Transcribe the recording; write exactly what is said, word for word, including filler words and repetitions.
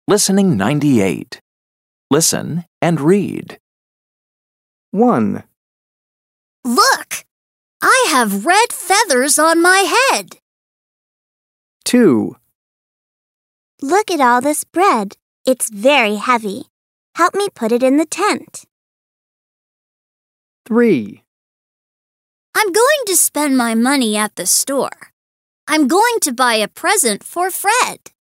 Listening ninety-eight. Listen and read. one, Look! I have red feathers on my head. two, Look at all this bread. It's very heavy. Help me put it in the tent. three, I'm going to spend my money at the store. I'm going to buy a present for Fred.